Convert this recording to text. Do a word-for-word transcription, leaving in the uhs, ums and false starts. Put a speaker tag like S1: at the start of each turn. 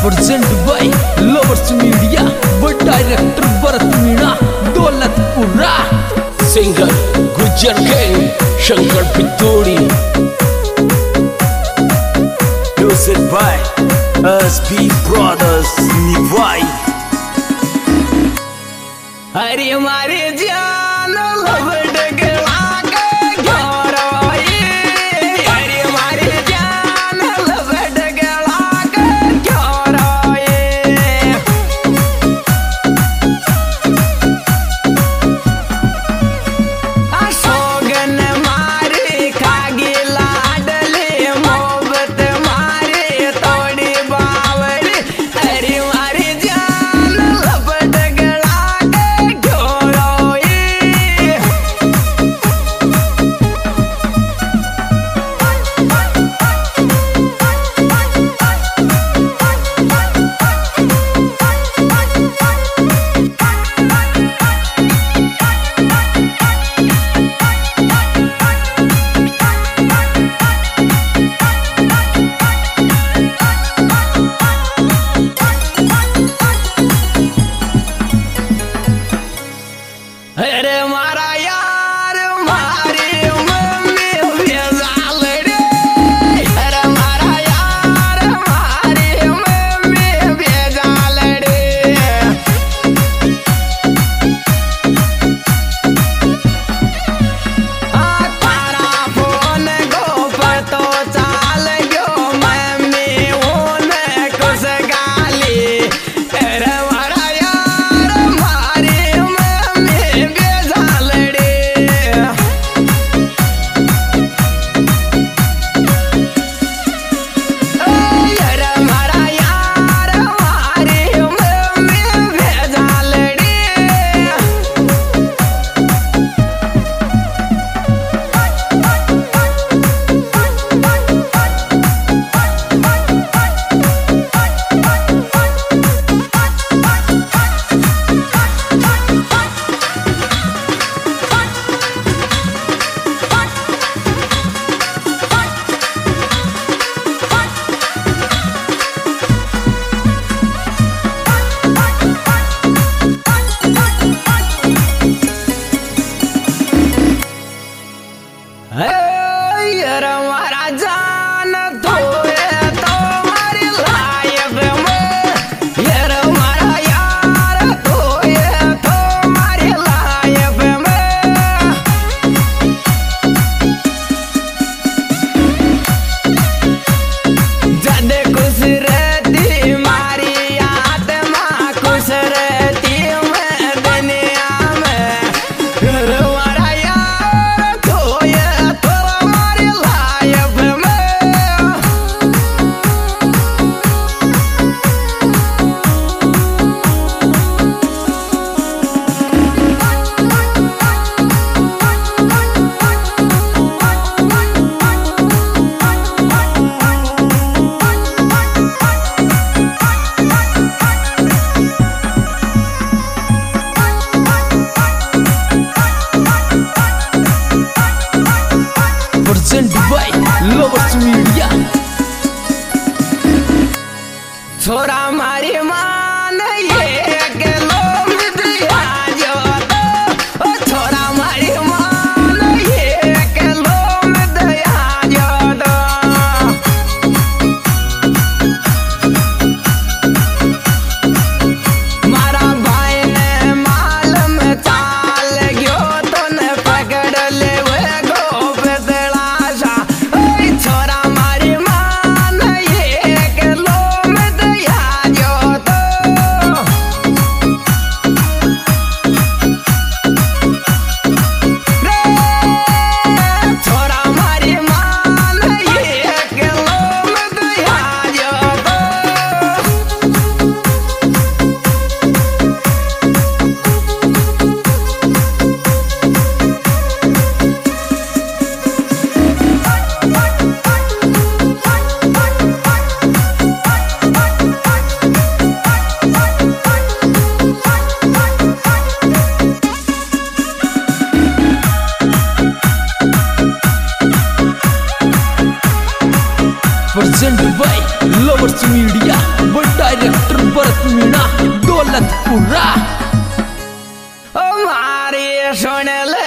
S1: Present by lovers media व director Bharat Meena Daulatpura.
S2: Singer Gujjar gang Shankar Pitodi. Music by S B brothers निभाई।
S1: अरे मारे जान लवट गला के घोरोई। अरे मारे जान लवट गला के घोरोई। अशोगन मारे खागी लाडले मोहब्बत मारे तोड़ी बावड़ी। अरे मारे जान लवट गला अरे मारा यार मारी मम्मी बेजाल रे। अरे मारा यार मारी मम्मी बेजाल रे। आ तारा फोन को पतो चाल गयो मम्मी ओने कुछ गाली। अरे मारा यार मारी मम्मी बेजाल रे। अरे मारा यार मारी मम्मी बेजाल रे। यार मारा जान तो है तो मारी लाइफ में। यार मारा यार तो है तो मारी लाइफ में। जद खुश रहती मारी आत्मा खुश रहती मैं दुनिया में। यार मारा यार तो है तो मारी लाइफ में। Present by lovers media. छोरा मारी मान ये अकेलो मित्रिया जो तो। ओ छोरा मारी मान ये अकेलो मित्रिया जो तो। मारा भाई ने मालूम चाल गयो तो न पकड़ ले वो गोप तलाशा। छोरा मारी मान ये अकेलो मित्रिया जो
S2: प्रेजेंट बाय लवर्स मीडिया व डायरेक्टर भरत मीणा दौलतपुरा।
S1: हमारी सुन ले